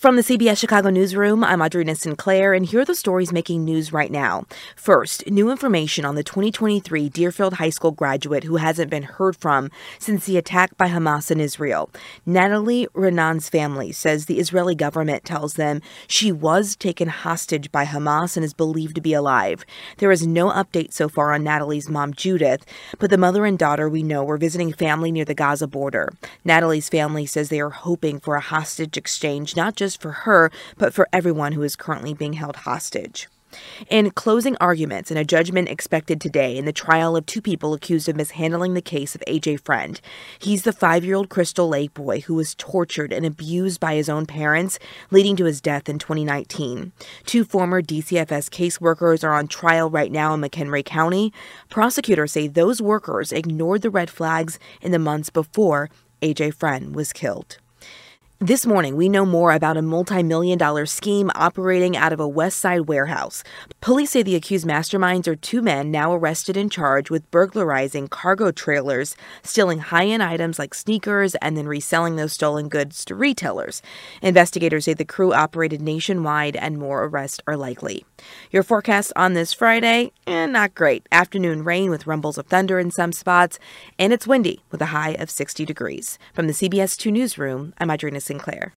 From the CBS Chicago newsroom, I'm Audrina Sinclair, and here are the stories making news right now. First, new information on the 2023 Deerfield High School graduate who hasn't been heard from since the attack by Hamas in Israel. Natalie Renan's family says the Israeli government tells them she was taken hostage by Hamas and is believed to be alive. There is no update so far on Natalie's mom, Judith, but the mother and daughter we know were visiting family near the Gaza border. Natalie's family says they are hoping for a hostage exchange, not just for her, but for everyone who is currently being held hostage. In closing arguments and a judgment expected today in the trial of two people accused of mishandling the case of A.J. Friend. He's the 5-year-old Crystal Lake boy who was tortured and abused by his own parents, leading to his death in 2019. Two former DCFS caseworkers are on trial right now in McHenry County. Prosecutors say those workers ignored the red flags in the months before A.J. Friend was killed. This morning, we know more about a multi-million-dollar scheme operating out of a West Side warehouse. Police say the accused masterminds are two men now arrested and charged with burglarizing cargo trailers, stealing high-end items like sneakers, and then reselling those stolen goods to retailers. Investigators say the crew operated nationwide and more arrests are likely. Your forecast on this Friday? Not great. Afternoon rain with rumbles of thunder in some spots, and it's windy with a high of 60 degrees. From the CBS 2 newsroom, I'm Audrina Sinclair.